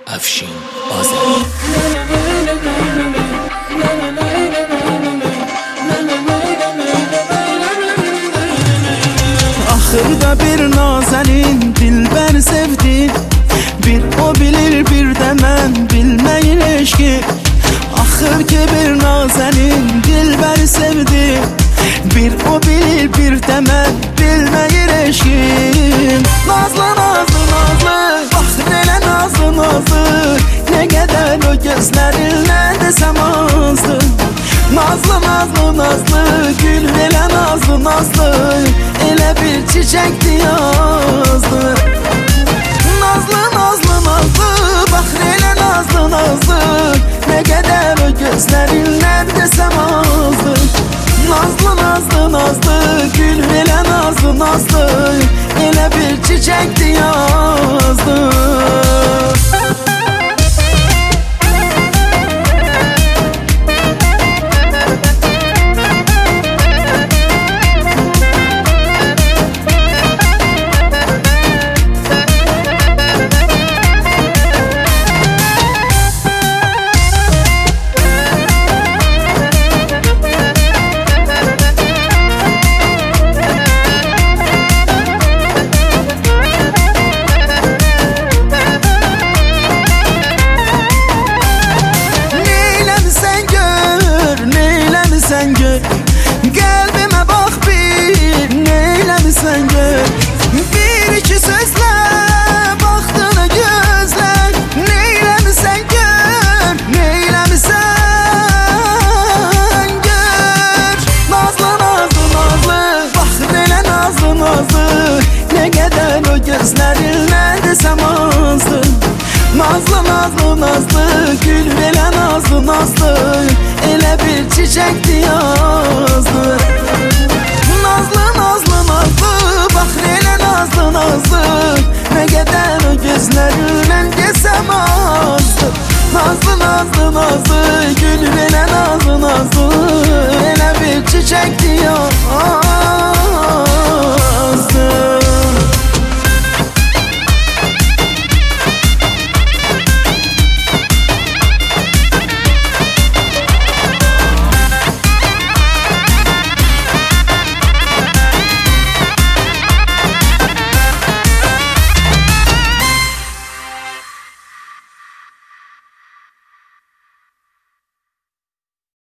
Afşin Azər. Axırda bir nazənin dilbər sevdi, bir o bilir, bir də mən bilməyin eşki. Axır ki bir nazənin dilbər sevdi, bir o bilir, bir də mən bilməyin eşki. Nazlı, nazlı, nazlı, bax elə nazlı, nazlı, nə qədər o gözlərinlə desəm azdı. Nazlı, nazlı, nazlı, gül elə nazlı, nazlı, elə bir çiçəkdi yazdı. Nazlı, nazlı, nazlı, bax elə nazlı, nazlı, nə qədər o gözlərinlə desəm azdı. Nazlı, nazlı, nazlı, gül elə nazlı, nazlı, elə bir çiçəkdi yazdı. Sen gör, kalbime bak bir, neylemişsen gör. Bir iki sözle baktığını gözler, neylemişsen gör, neylemişsen gör. Nazlı, nazlı, nazlı, bak nele nazlı, nazlı, ne kadar o gözlerinle desem azdı. Nazlı, nazlı, nazlı, gül elə nazlı, nazlı, elə bir çiçəkdi yazdı. Nazlı, nazlı, nazlı, bax elə nazlı, nazlı, nə qədər o gözlərinlə desəm azdı. Nazlı, nazlı, nazlı, gül elə nazlı, nazlı, elə bir çiçəkdi yazdı.